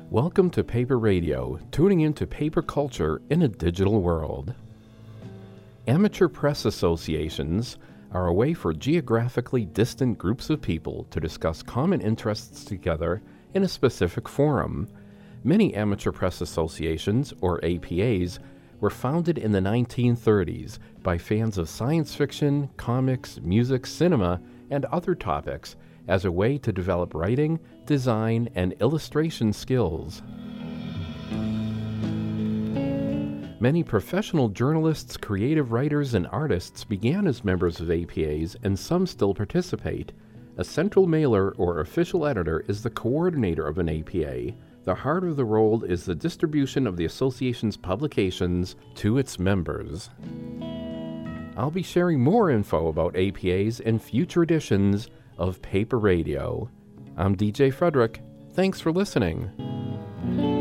Welcome to Paper Radio, tuning into paper culture in a digital world. Amateur press associations are a way for geographically distant groups of people to discuss common interests together in a specific forum. Many amateur press associations, or APAs, were founded in the 1930s by fans of science fiction, comics, music, cinema, and other topics as a way to develop writing, design, and illustration skills. Many professional journalists, creative writers, and artists began as members of APAs, and some still participate. A central mailer or official editor is the coordinator of an APA. The heart of the role is the distribution of the association's publications to its members. I'll be sharing more info about APAs in future editions of Paper Radio. I'm DJ Frederick. Thanks for listening.